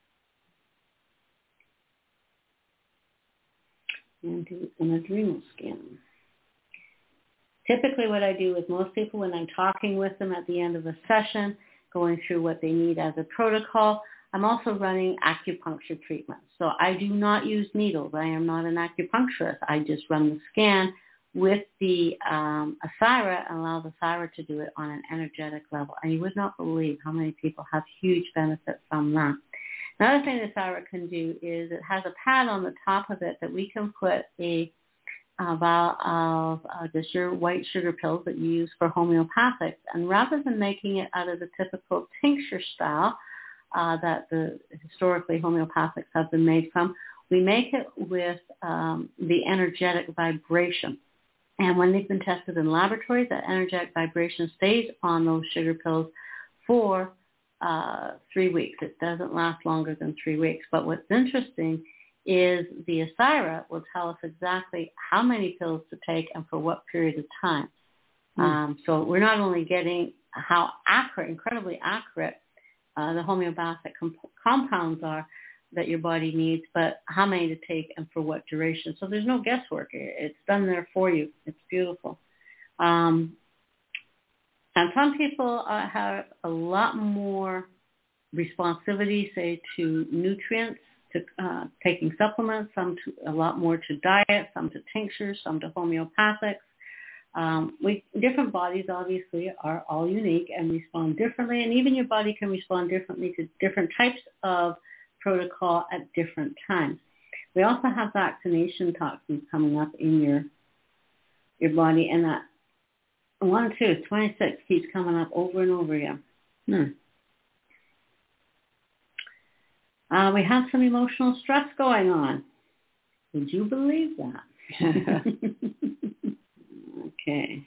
And do an adrenal scan. Typically what I do with most people when I'm talking with them at the end of a session, going through what they need as a protocol, I'm also running acupuncture treatments. So I do not use needles. I am not an acupuncturist. I just run the scan with the um, Asaira and allow the Asaira to do it on an energetic level. And you would not believe how many people have huge benefit from that. Another thing the Asaira can do is it has a pad on the top of it that we can put a, a vial of uh, just your white sugar pills that you use for homeopathics. And rather than making it out of the typical tincture style uh, that the historically homeopathics have been made from, we make it with um, the energetic vibration. And when they've been tested in laboratories, that energetic vibration stays on those sugar pills for uh, three weeks. It doesn't last longer than three weeks. But what's interesting is the Asaira will tell us exactly how many pills to take and for what period of time. Mm. Um, so we're not only getting how accurate, incredibly accurate uh, the homeopathic comp- compounds are that your body needs, but how many to take and for what duration. So there's no guesswork. It's done there for you. It's beautiful. Um, and some people uh, have a lot more responsivity, say, to nutrients, to uh, taking supplements, some to, a lot more to diet, some to tinctures, some to homeopathics. Um, we, different bodies obviously are all unique and respond differently, and even your body can respond differently to different types of protocol at different times. We also have vaccination toxins coming up in your your body, and that one, two, twenty-six keeps coming up over and over again. Hmm. Uh, we have some emotional stress going on. Would you believe that? Okay.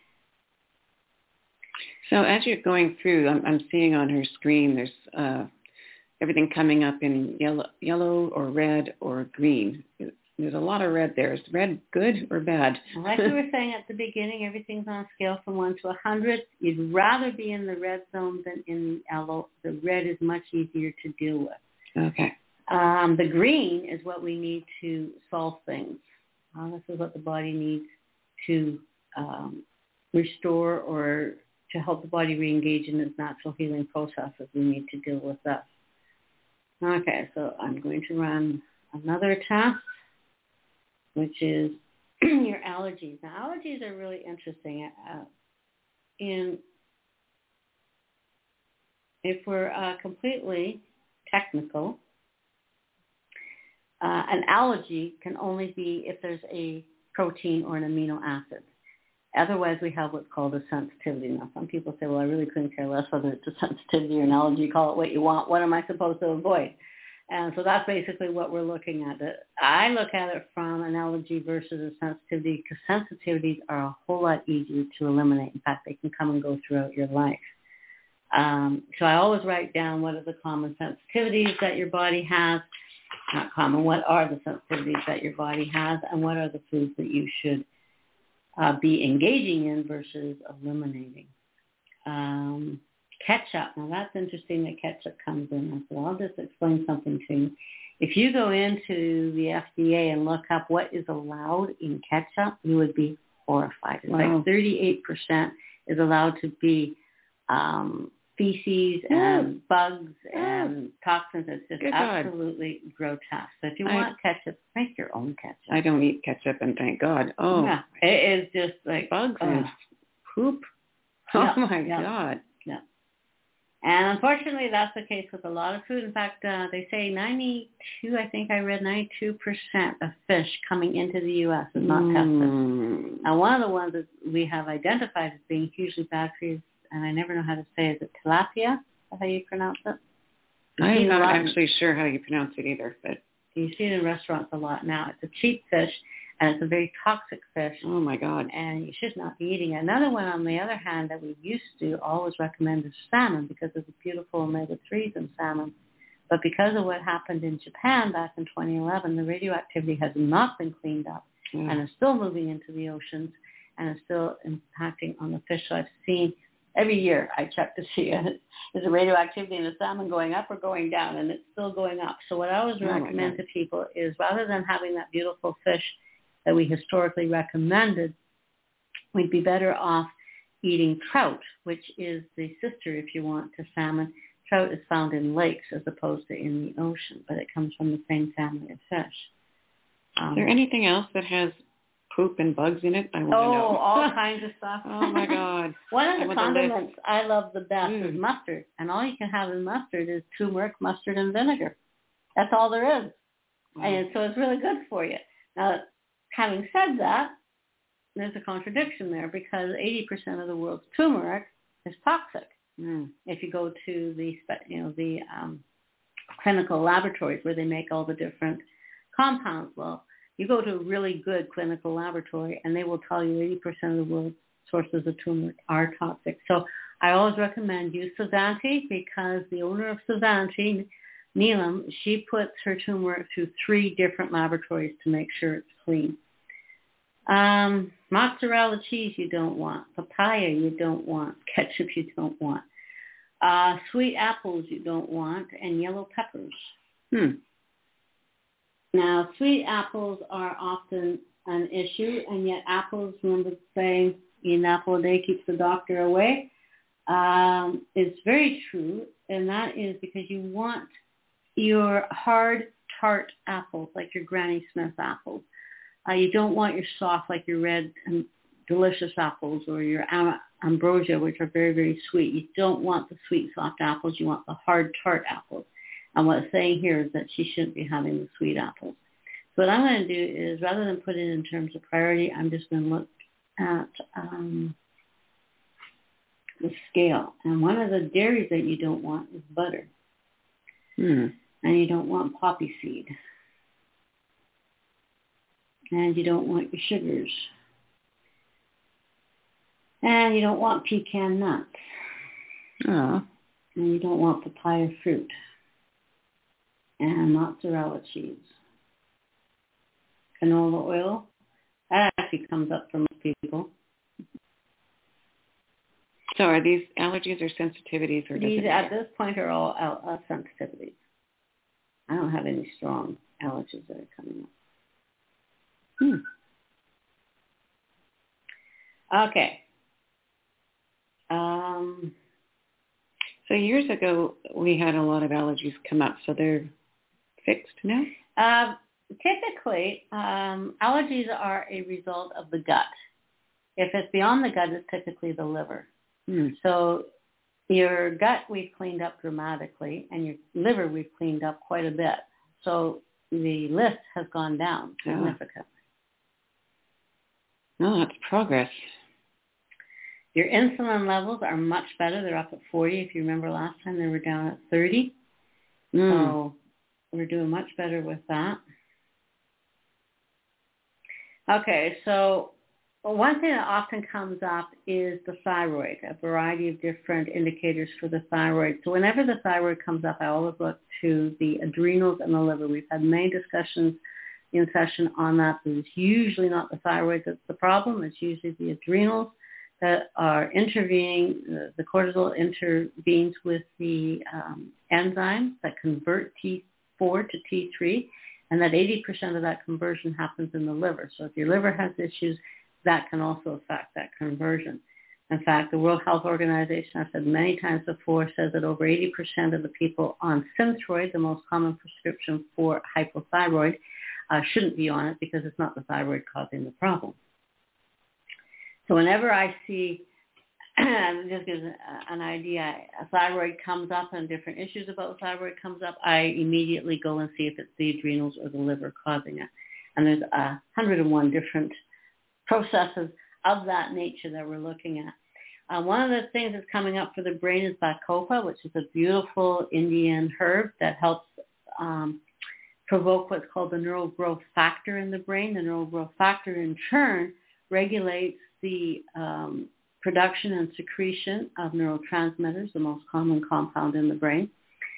So as you're going through, I'm, I'm seeing on her screen, there's uh, everything coming up in yellow, yellow or red or green. There's a lot of red there. Is red good or bad? Like we were saying at the beginning, everything's on a scale from one to one hundred. You'd rather be in the red zone than in the yellow. The red is much easier to deal with. Okay. Um, the green is what we need to solve things. Uh, this is what the body needs to um, restore or to help the body re-engage in its natural healing processes. We need to deal with that. Okay, so I'm going to run another test, which is your allergies. Now, allergies are really interesting. Uh, in if we're uh, completely technical, uh, an allergy can only be if there's a protein or an amino acid. Otherwise, we have what's called a sensitivity. Now, some people say, well, I really couldn't care less whether it's a sensitivity or an allergy. Call it what you want. What am I supposed to avoid? And so that's basically what we're looking at. I look at it from an allergy versus a sensitivity because sensitivities are a whole lot easier to eliminate. In fact, they can come and go throughout your life. Um, so I always write down what are the common sensitivities that your body has. Not common, what are the sensitivities that your body has, and what are the foods that you should uh, be engaging in versus eliminating. Um, ketchup. Now, that's interesting that ketchup comes in. So I'll just explain something to you. If you go into the F D A and look up what is allowed in ketchup, you would be horrified. It's wow. Like thirty-eight percent is allowed to be um, feces Ooh. and bugs Ooh. and toxins. It's just Good absolutely God. grotesque. So if you I, want ketchup, make your own ketchup. I don't eat ketchup, and thank God. Oh, yeah, it is just like bugs uh, and poop. Oh yeah, my yeah. God. Yeah. And unfortunately, that's the case with a lot of food. In fact, uh, they say ninety-two, I think I read ninety-two percent of fish coming into the U S is not mm. tested. And one of the ones that we have identified as being hugely bad for you, and I never know how to say, is it tilapia? Is that how you pronounce it? I'm not actually sure how you pronounce it either, but you see it in restaurants a lot now. It's a cheap fish, and it's a very toxic fish. Oh, my God. And you should not be eating it. Another one, on the other hand, that we used to always recommend is salmon because of the beautiful omega threes in salmon. But because of what happened in Japan back in twenty eleven, the radioactivity has not been cleaned up Yeah. and is still moving into the oceans and is still impacting on the fish. So I've seen every year I check to see uh, is the radioactivity in the salmon going up or going down, and it's still going up. So what I always Oh, recommend to people is rather than having that beautiful fish that we historically recommended, we'd be better off eating trout, which is the sister, if you want, to salmon. Trout is found in lakes as opposed to in the ocean, but it comes from the same family of fish. Um, Is there anything else that has poop and bugs in it? I want oh, to know. all kinds of stuff. Oh, my God. One of I the want condiments I love the best Mm. is mustard, and all you can have in mustard is turmeric, mustard, and vinegar. That's all there is. Wow. And so it's really good for you. Now, having said that, there's a contradiction there because eighty percent of the world's turmeric is toxic. Mm. If you go to the, you know, the um, clinical laboratories where they make all the different compounds, well, you go to a really good clinical laboratory and they will tell you eighty percent of the world's sources of turmeric are toxic. So I always recommend use Savanti because the owner of Savanti, Neelam, she puts her turmeric through three different laboratories to make sure it's clean. Um, mozzarella cheese you don't want. Papaya you don't want. Ketchup you don't want. Uh, sweet apples you don't want. And yellow peppers. Hmm. Now, sweet apples are often an issue, and yet apples, remember the saying, eat an apple a day keeps the doctor away. Um, it's very true, and that is because you want your hard, tart apples, like your Granny Smith apples. Uh, you don't want your soft, like your red and delicious apples or your am- ambrosia, which are very, very sweet. You don't want the sweet, soft apples. You want the hard, tart apples. And what it's saying here is that she shouldn't be having the sweet apples. So what I'm going to do is, rather than put it in terms of priority, I'm just going to look at um, the scale. And one of the dairies that you don't want is butter. Hmm. And you don't want poppy seed. And you don't want your sugars. And you don't want pecan nuts. Oh. And you don't want papaya fruit. And mozzarella cheese. Canola oil. That actually comes up for most people. So are these allergies or sensitivities? Or These, does it at this point, are all uh, sensitivities. I don't have any strong allergies that are coming up. Hmm. Okay. Um, so years ago, we had a lot of allergies come up, so they're fixed now? Uh, typically, um, allergies are a result of the gut. If it's beyond the gut, it's typically the liver. Hmm. So your gut we've cleaned up dramatically, and your liver we've cleaned up quite a bit. So the list has gone down significantly. No, that's progress. Your insulin levels are much better. They're up at forty. If you remember last time, they were down at thirty. Mm. So we're doing much better with that. Okay, so one thing that often comes up is the thyroid, a variety of different indicators for the thyroid. So whenever the thyroid comes up, I always look to the adrenals and the liver. We've had many discussions in session on that. It's usually not the thyroid that's the problem. It's usually the adrenals that are intervening. Uh, the cortisol intervenes with the um, enzymes that convert T four to T three, and that eighty percent of that conversion happens in the liver. So if your liver has issues, that can also affect that conversion. In fact, the World Health Organization, I've said many times before, says that over eighty percent of the people on Synthroid, the most common prescription for hypothyroid, uh, shouldn't be on it because it's not the thyroid causing the problem. So whenever I see, just gives an idea, a thyroid comes up and different issues about thyroid comes up, I immediately go and see if it's the adrenals or the liver causing it. And there's a one hundred one different processes of that nature that we're looking at. Uh, one of the things that's coming up for the brain is Bacopa, which is a beautiful Indian herb that helps um, provoke what's called the neural growth factor in the brain. The neural growth factor in turn regulates the um, production and secretion of neurotransmitters, the most common compound in the brain.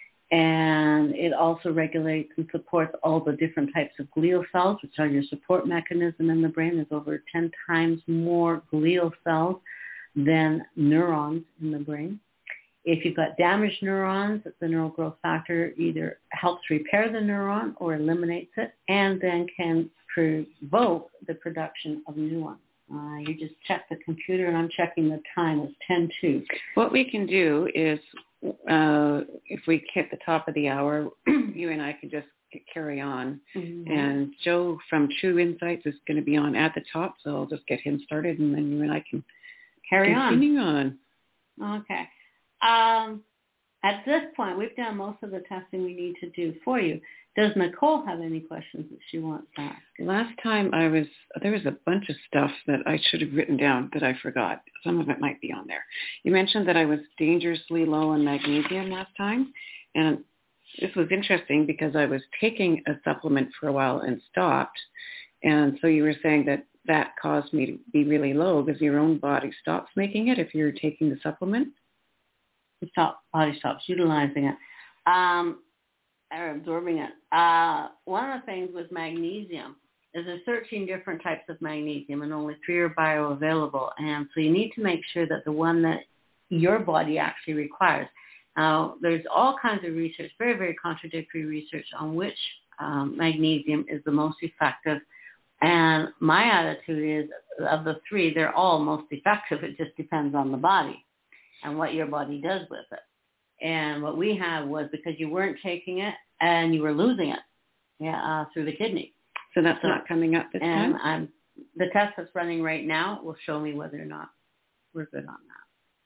And it also regulates and supports all the different types of glial cells, which are your support mechanism in the brain. There's over ten times more glial cells than neurons in the brain. If you've got damaged neurons, the neural growth factor either helps repair the neuron or eliminates it, and then can provoke the production of new ones. Uh, you just check the computer, and I'm checking the time. It's ten two. What we can do is, uh, if we hit the top of the hour, you and I can just carry on. Mm-hmm. And Joe from True Insights is going to be on at the top, so I'll just get him started, and then you and I can carry continue on. on. Okay. Um, at this point, we've done most of the testing we need to do for you. Does Nicole have any questions that she wants to ask? Last time I was, there was a bunch of stuff that I should have written down that I forgot. Some of it might be on there. You mentioned that I was dangerously low on magnesium last time. And this was interesting because I was taking a supplement for a while and stopped. And so you were saying that that caused me to be really low because your own body stops making it if you're taking the supplement? The stop, body stops utilizing it. Um, or absorbing it. Uh, one of the things with magnesium is there's thirteen different types of magnesium and only three are bioavailable. And so you need to make sure that the one that your body actually requires. Now, there's all kinds of research, very, very contradictory research on which um, magnesium is the most effective. And my attitude is, of the three, they're all most effective. It just depends on the body and what your body does with it. And what we had was because you weren't taking it and you were losing it yeah, uh, through the kidney. So that's so, not coming up this and time? I'm, the test that's running right now will show me whether or not we're good on that.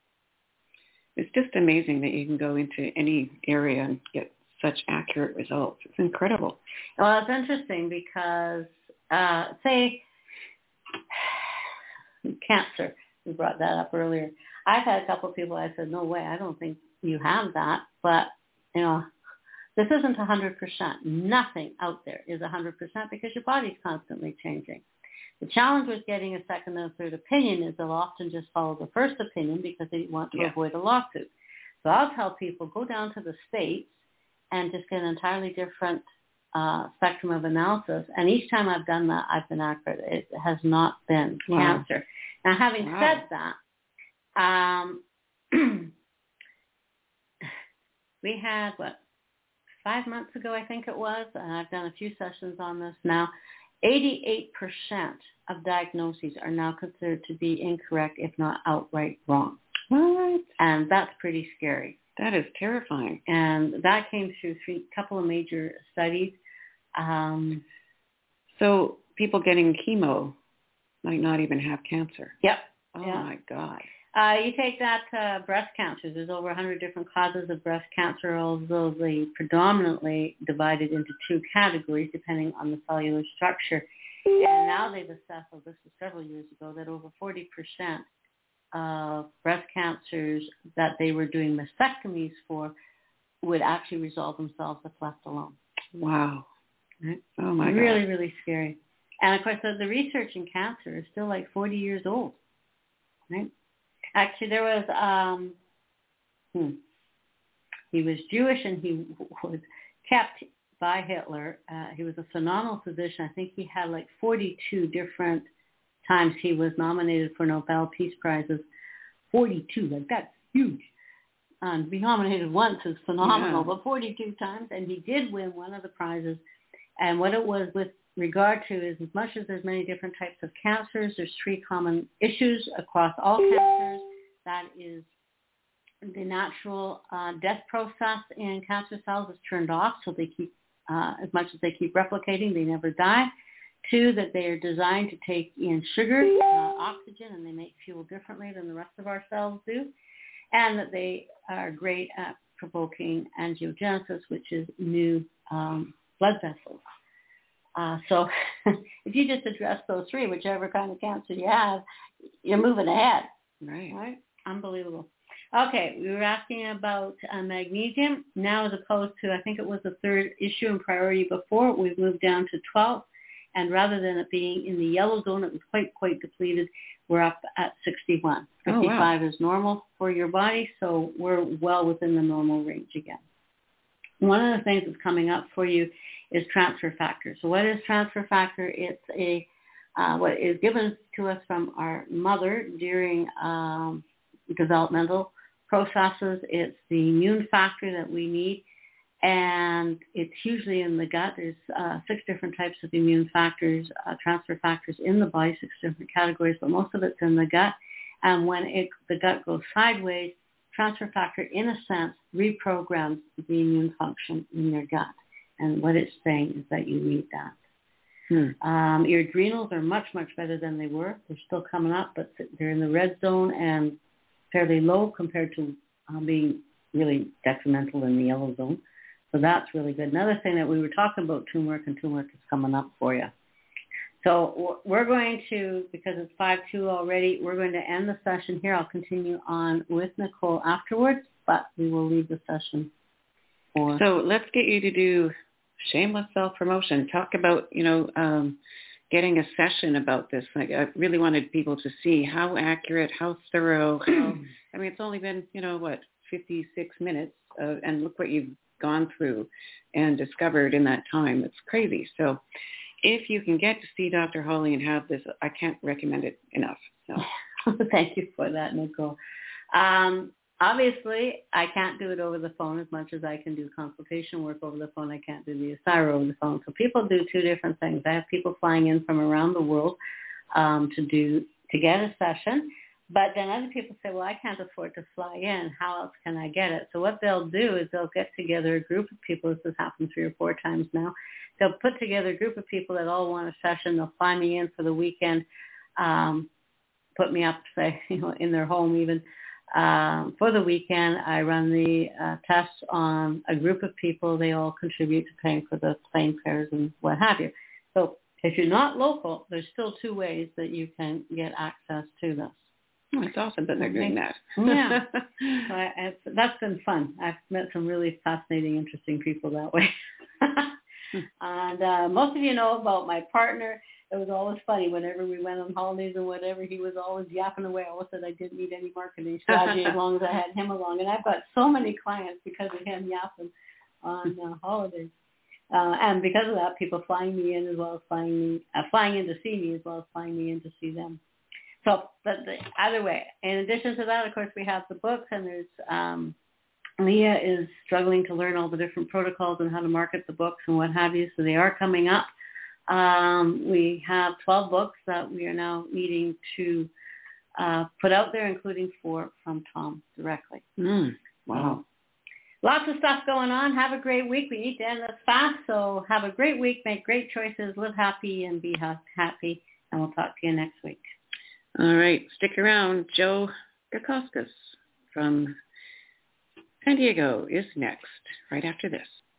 It's just amazing that you can go into any area and get such accurate results. It's incredible. Well, it's interesting because, uh, say, cancer, we brought that up earlier. I've had a couple of people, I said, no way, I don't think you have that, but, you know, this isn't one hundred percent. Nothing out there is one hundred percent because your body's constantly changing. The challenge with getting a second and third opinion is they'll often just follow the first opinion because they want to yeah. avoid a lawsuit. So I'll tell people, go down to the States and just get an entirely different uh, spectrum of analysis. And each time I've done that, I've been accurate. It has not been wow. cancer. Now, having wow. said that, um, we had, what, five months ago, I think it was, and I've done a few sessions on this now, eighty-eight percent of diagnoses are now considered to be incorrect, if not outright wrong. What? And that's pretty scary. That is terrifying. And that came through three couple of major studies. Um, so people getting chemo might not even have cancer. Yep. Oh, yeah. my God. Uh, you take that uh, breast cancer. There's over one hundred different causes of breast cancer, although they predominantly divided into two categories depending on the cellular structure. And now they've assessed, well, this was several years ago, that over forty percent of breast cancers that they were doing mastectomies for would actually resolve themselves if left alone. Wow. Right? Oh, my God. Really, really scary. And, of course, the, the research in cancer is still like forty years old, right? Actually, there was, um, hmm, he was Jewish and he was kept by Hitler. Uh, he was a phenomenal physician. I think he had like forty-two different times he was nominated for Nobel Peace Prizes. forty-two, like that's huge. Um, to be nominated once is phenomenal, yeah. but forty-two times. And he did win one of the prizes. And what it was with regard to is as much as there's many different types of cancers, there's three common issues across all cancers. that is the natural uh, death process in cancer cells is turned off, so they keep, uh, as much as they keep replicating, they never die. Two, that they are designed to take in sugar, uh, oxygen, and they make fuel differently than the rest of our cells do. And that they are great at provoking angiogenesis, which is new um, blood vessels. Uh, so if you just address those three, whichever kind of cancer you have, you're moving ahead. Right. Right? Unbelievable. Okay, we were asking about uh, magnesium. Now, as opposed to, I think it was the third issue in priority before, we've moved down to twelve. And rather than it being in the yellow zone, it was quite, quite depleted. We're up at sixty-one. fifty-five oh, wow. is normal for your body, so we're well within the normal range again. One of the things that's coming up for you is transfer factor. So what is transfer factor? It's a uh, what is given to us from our mother during um, developmental processes. It's the immune factor that we need, and it's usually in the gut. There's uh, six different types of immune factors, uh, transfer factors in the body, six different categories, but most of it's in the gut. And when it, the gut goes sideways, transfer factor, in a sense, reprograms the immune function in your gut. And what it's saying is that you need that. Hmm. Um, your adrenals are much, much better than they were. They're still coming up, but they're in the red zone and fairly low compared to um, being really detrimental in the yellow zone. So that's really good. Another thing that we were talking about, turmeric, and turmeric is coming up for you. So we're going to, because it's five two already, we're going to end the session here. I'll continue on with Nicole afterwards, but we will leave the session for... So let's get you to do shameless self-promotion. Talk about, you know, um, getting a session about this. Like, I really wanted people to see how accurate, how thorough, how... I mean, it's only been, you know, what, fifty-six minutes, uh, and look what you've gone through and discovered in that time. It's crazy. So if you can get to see Doctor Holly and have this, I can't recommend it enough. So thank you for that, Nicole. Um, obviously, I can't do it over the phone as much as I can do consultation work over the phone. I can't do the Asyra over the phone. So people do two different things. I have people flying in from around the world um, to do to get a session. But then other people say, well, I can't afford to fly in. How else can I get it? So what they'll do is they'll get together a group of people. This has happened three or four times now. They'll put together a group of people that all want a session. They'll fly me in for the weekend, um, put me up, say, you know, in their home even. Um, for the weekend, I run the uh, tests on a group of people. They all contribute to paying for the plane fares and what have you. So if you're not local, there's still two ways that you can get access to this. Oh, it's awesome that they're doing that. Yeah. So I, it's, that's been fun. I've met some really fascinating, interesting people that way. And uh, most of you know about my partner. It was always funny whenever we went on holidays and whatever. He was always yapping away. I always said I didn't need any marketing strategy as long as I had him along. And I've got so many clients because of him yapping on uh, holidays. Uh, and because of that, people flying me in as well as flying me, uh, flying in to see me as well as flying me in to see them. So, but the, either way, in addition to that, of course, we have the books, and there's um, Leah is struggling to learn all the different protocols and how to market the books and what have you. So they are coming up. Um, we have twelve books that we are now needing to uh, put out there, including four from Tom directly. Mm, wow. Lots of stuff going on. Have a great week. We need to end this fast, so have a great week. Make great choices. Live happy and be happy. And we'll talk to you next week. All right. Stick around. Joe Gakoskis from San Diego is next, right after this.